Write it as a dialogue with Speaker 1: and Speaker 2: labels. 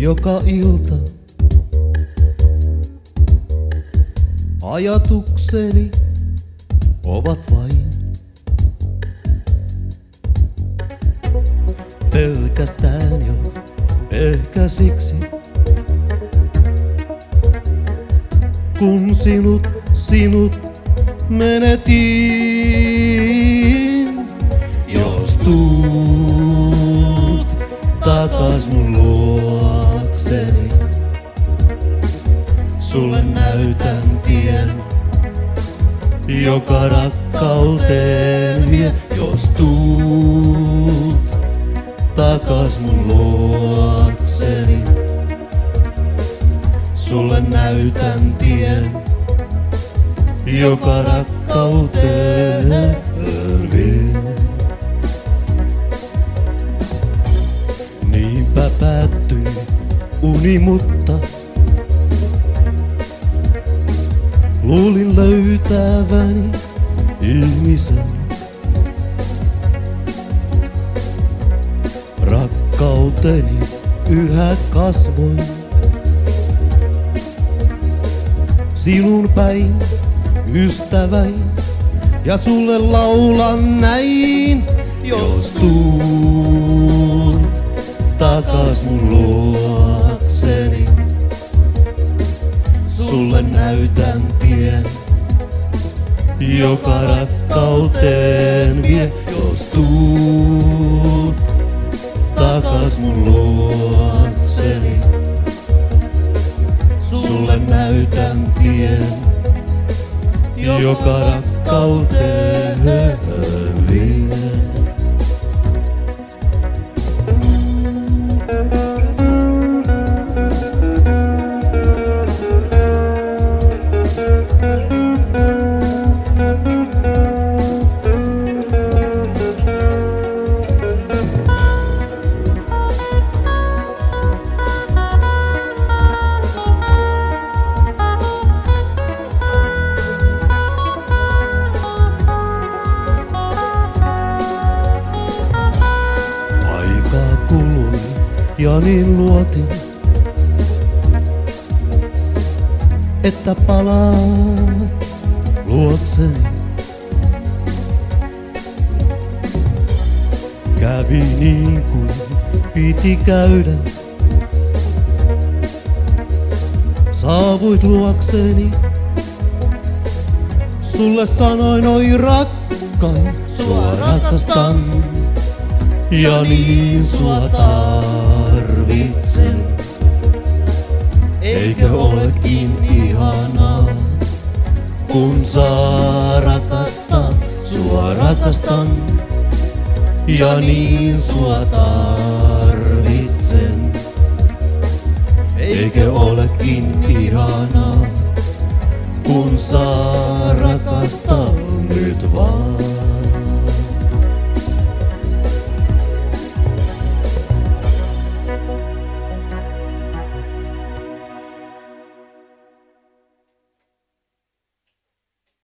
Speaker 1: joka ilta. Ajatukseni ovat vain pelkästään jo ehkä siksi, kun sinut menetin. Jos tuut takas mun luokseni, sulle näytän tien, joka rakkauteen vie. Jos tuut takas mun luokseni, sulle näytän tien, joka rakkauteen vie. Niinpä päättyi uni, mutta luulin löytäväni ihmisen. Rakkauteni yhä kasvoi sinun päin, ystäväin, ja sulle laulan näin. Jos tuut takas mun luokseni, sulle näytän tien, joka rakkauteen vie. Jos tuut takas mun luokseni, sulle näytän tien, joka rakkauteen vie. Ja niin luotin, että palaat luokseni. Kävi niin kuin piti käydä. Saavuit luokseni. Sulle sanoin, oi rakkain, sua rakastan. Ja niin sua tarvitsen. Eikö olekin ihanaa, kun saa rakastaa? Sua rakastan, ja niin sua tarvitsen. Eikö olekin ihanaa, kun saa rakastaa nyt vaan?